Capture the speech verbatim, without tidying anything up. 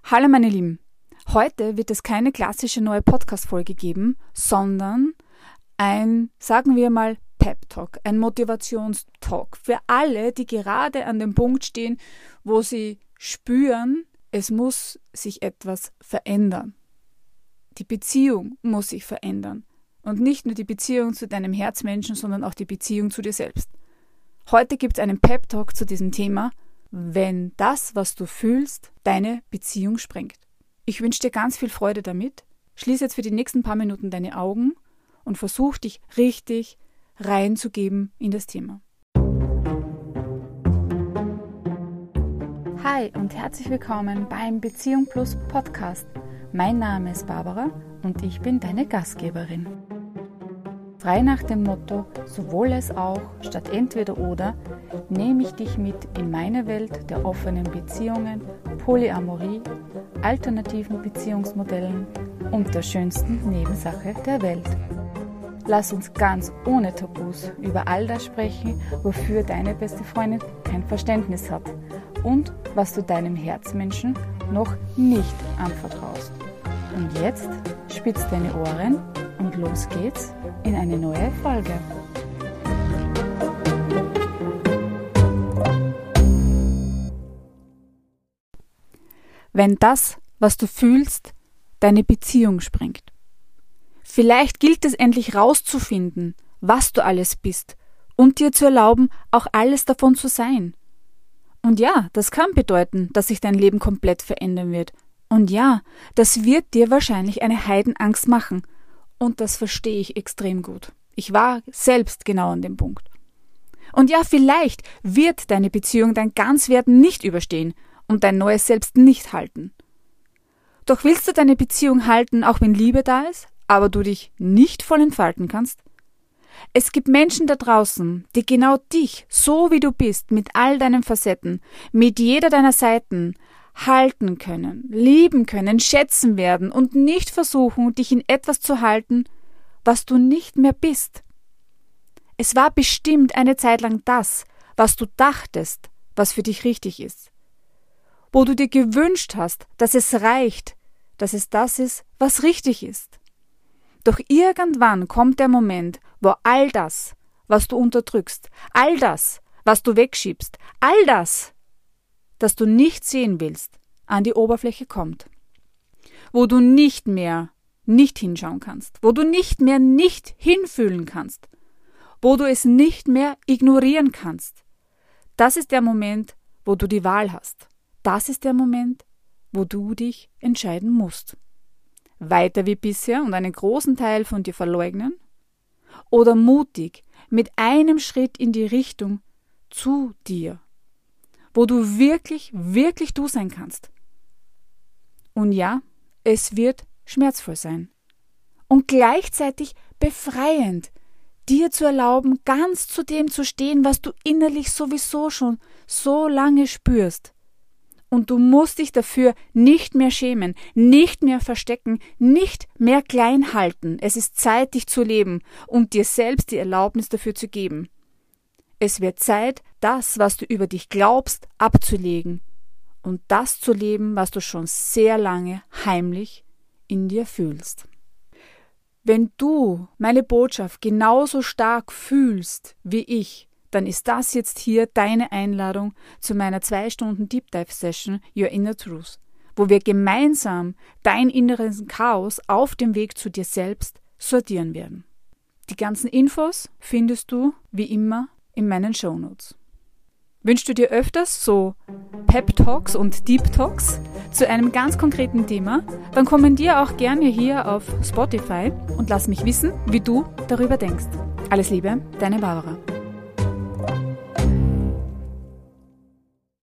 Hallo meine Lieben, heute wird es keine klassische neue Podcast-Folge geben, sondern ein, sagen wir mal, Pep-Talk, ein Motivationstalk für alle, die gerade an dem Punkt stehen, wo sie spüren, es muss sich etwas verändern. Die Beziehung muss sich verändern. Und nicht nur die Beziehung zu deinem Herzmenschen, sondern auch die Beziehung zu dir selbst. Heute gibt es einen Pep-Talk zu diesem Thema, wenn das, was du fühlst, deine Beziehung sprengt. Ich wünsche dir ganz viel Freude damit. Schließ jetzt für die nächsten paar Minuten deine Augen und versuch dich richtig reinzugeben in das Thema. Hi und herzlich willkommen beim Beziehung Plus Podcast. Mein Name ist Barbara und ich bin deine Gastgeberin. Frei nach dem Motto, sowohl als auch, statt entweder oder, nehme ich dich mit in meine Welt der offenen Beziehungen, Polyamorie, alternativen Beziehungsmodellen und der schönsten Nebensache der Welt. Lass uns ganz ohne Tabus über all das sprechen, wofür deine beste Freundin kein Verständnis hat und was du deinem Herzmenschen noch nicht anvertraust. Und jetzt spitz deine Ohren und los geht's in eine neue Folge. Wenn das, was du fühlst, deine Beziehung sprengt. Vielleicht gilt es endlich rauszufinden, was du alles bist und dir zu erlauben, auch alles davon zu sein. Und ja, das kann bedeuten, dass sich dein Leben komplett verändern wird. Und ja, das wird dir wahrscheinlich eine Heidenangst machen. Und das verstehe ich extrem gut. Ich war selbst genau an dem Punkt. Und ja, vielleicht wird deine Beziehung dein Ganzwerden nicht überstehen und dein neues Selbst nicht halten. Doch willst du deine Beziehung halten, auch wenn Liebe da ist, aber du dich nicht voll entfalten kannst? Es gibt Menschen da draußen, die genau dich, so wie du bist, mit all deinen Facetten, mit jeder deiner Seiten, halten können, lieben können, schätzen werden und nicht versuchen, dich in etwas zu halten, was du nicht mehr bist. Es war bestimmt eine Zeit lang das, was du dachtest, was für dich richtig ist. Wo du dir gewünscht hast, dass es reicht, dass es das ist, was richtig ist. Doch irgendwann kommt der Moment, wo all das, was du unterdrückst, all das, was du wegschiebst, all das, das du nicht sehen willst, an die Oberfläche kommt. Wo du nicht mehr nicht hinschauen kannst, wo du nicht mehr nicht hinfühlen kannst, wo du es nicht mehr ignorieren kannst. Das ist der Moment, wo du die Wahl hast. Das ist der Moment, wo du dich entscheiden musst. Weiter wie bisher und einen großen Teil von dir verleugnen oder mutig mit einem Schritt in die Richtung zu dir, wo du wirklich, wirklich du sein kannst. Und ja, es wird schmerzvoll sein und gleichzeitig befreiend, dir zu erlauben, ganz zu dem zu stehen, was du innerlich sowieso schon so lange spürst. Und du musst dich dafür nicht mehr schämen, nicht mehr verstecken, nicht mehr klein halten. Es ist Zeit, dich zu leben und dir selbst die Erlaubnis dafür zu geben. Es wird Zeit, das, was du über dich glaubst, abzulegen und das zu leben, was du schon sehr lange heimlich in dir fühlst. Wenn du meine Botschaft genauso stark fühlst wie ich, dann ist das jetzt hier deine Einladung zu meiner zwei Stunden Deep Dive Session Your Inner Truth, wo wir gemeinsam dein inneres Chaos auf dem Weg zu dir selbst sortieren werden. Die ganzen Infos findest du wie immer in meinen Shownotes. Wünschst du dir öfters so Pep Talks und Deep Talks zu einem ganz konkreten Thema, dann kommentiere auch gerne hier auf Spotify und lass mich wissen, wie du darüber denkst. Alles Liebe, deine Barbara.